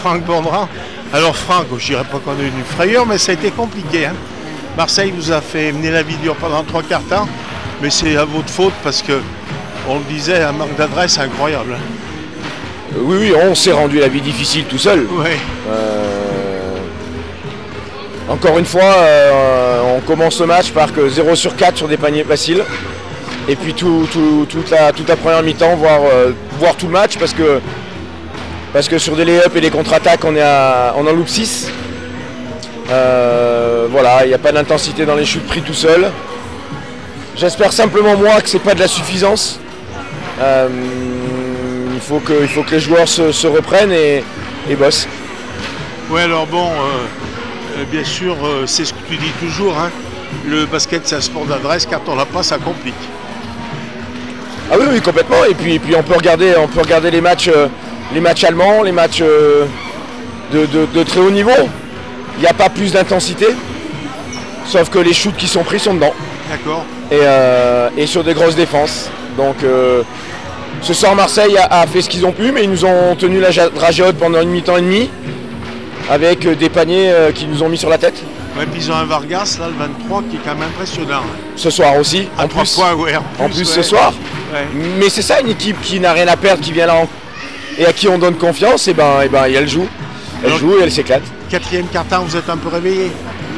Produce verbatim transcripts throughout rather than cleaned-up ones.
Franck Bondra. Alors Franck, je dirais pas qu'on a eu une frayeur, mais ça a été compliqué. Hein. Marseille vous a fait mener la vie dure pendant trois quarts temps, mais c'est à votre faute parce que, on le disait, un manque d'adresse incroyable. Euh, oui, oui, on s'est rendu la vie difficile tout seul. Ouais. Euh, encore une fois, euh, on commence le match par que zéro sur quatre sur des paniers faciles. Et puis tout, tout, toute, la, toute la première mi-temps, voire, euh, voire tout le match, parce que, parce que sur des lay-up et des contre-attaques, on, est à, on en loupe six. Euh, voilà, il n'y a pas d'intensité dans les shoots pris tout seul. J'espère simplement moi que c'est pas de la suffisance. Euh, il, faut que, il faut que les joueurs se, se reprennent et, et bossent. Oui, alors bon, euh, euh, bien sûr, euh, c'est ce que tu dis toujours, hein, le basket c'est un sport d'adresse, quand on l'a pas, ça complique. Ah oui, oui, complètement. Et puis, et puis on peut regarder, on peut regarder les matchs, euh, les matchs allemands, les matchs euh, de, de, de très haut niveau. Il n'y a pas plus d'intensité, sauf que les shoots qui sont pris sont dedans. D'accord. Et, euh, et sur des grosses défenses. Donc euh, ce soir Marseille a, a fait ce qu'ils ont pu, mais ils nous ont tenu la dragée haute pendant une mi-temps et demi, avec des paniers euh, qui nous ont mis sur la tête. Ouais, puis ils ont un Vargas, là, le vingt-trois, qui est quand même impressionnant. Ce soir aussi, à en trois plus, points, ouais, en plus, en plus ouais. ce soir. Ouais. Mais c'est ça, une équipe qui n'a rien à perdre, qui vient là en... et à qui on donne confiance, et ben, et ben elle joue. Elle Alors, joue et elle s'éclate. Quatrième quart-temps, vous êtes un peu réveillé.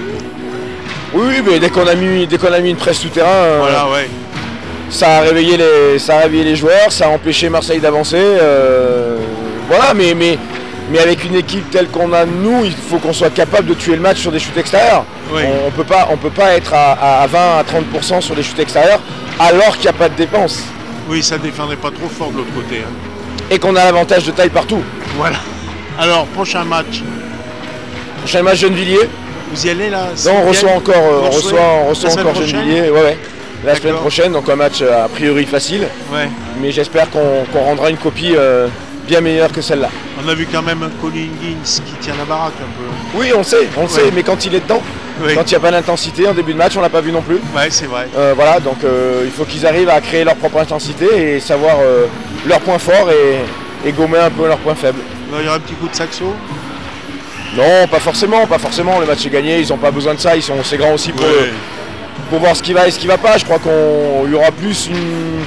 Oui, oui, mais dès qu'on a mis, dès qu'on a mis une presse souterrain, euh, Voilà, ouais. ça a réveillé les, ça a réveillé les joueurs, ça a empêché Marseille d'avancer. Euh, voilà, mais, mais, mais avec une équipe telle qu'on a nous, il faut qu'on soit capable de tuer le match sur des shoots extérieurs. Oui. On, on peut pas, on peut pas être à, à vingt à trente pour cent sur les shoots extérieurs alors qu'il n'y a pas de dépense. Oui, ça défendait pas trop fort de l'autre côté. Hein. Et qu'on a l'avantage de taille partout. Voilà. Alors, prochain match. Prochain match Gennevilliers. Vous y allez là? Non, on reçoit encore, euh, on reçoit, on reçoit la semaine encore prochaine Gennevilliers. Ouais, ouais. La semaine D'accord. prochaine, donc un match euh, a priori facile. Ouais. Mais j'espère qu'on qu'on rendra une copie euh, bien meilleure que celle-là. On a vu quand même un Colin Higgins qui tient la baraque un peu. Oui, on le sait, on le Ouais. sait, mais quand il est dedans, Oui. quand il n'y a pas d'intensité en début de match, on l'a pas vu non plus. Ouais, c'est vrai. Euh, voilà, donc euh, il faut qu'ils arrivent à créer leur propre intensité et savoir euh, leurs points forts et, et gommer un peu leurs points faibles. Alors, il y aura un petit coup de saxo. Non, pas forcément, pas forcément. Le match est gagné, ils n'ont pas besoin de ça, ils sont assez grands aussi pour, Ouais. pour voir ce qui va et ce qui va pas. Je crois qu'il y aura plus une,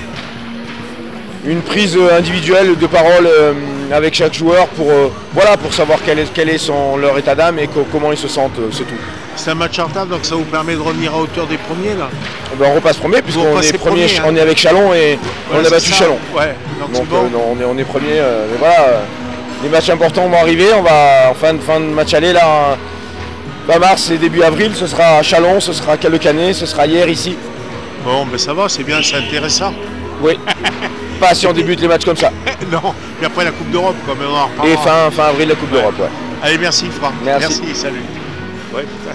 une prise individuelle de parole euh, avec chaque joueur pour, euh, voilà, pour savoir quel est, quel est son, leur état d'âme et co- comment ils se sentent, euh, c'est tout. C'est un match en retard, donc ça vous permet de revenir à hauteur des premiers là. Ben, on repasse premier puisqu'on repassez est premier, premier, hein. on est avec Chalon et Voilà, on a c'est battu ça. Chalon. Ouais, donc, c'est Donc bon. euh, non, on est, on est premier. euh, mais voilà, euh, les matchs importants vont arriver. On va en fin de, fin de match aller là, fin mars et début avril, ce sera à Chalon, ce sera à Le Canet, ce sera hier ici. Bon, mais ça va, c'est bien, c'est intéressant. Oui. Pas si on débute les matchs comme ça. Non, puis après la Coupe d'Europe, comme on en reparlera. Et fin, fin avril la Coupe Ouais. d'Europe. Ouais. Allez, merci Franck. Merci. Salut. Ouais, putain.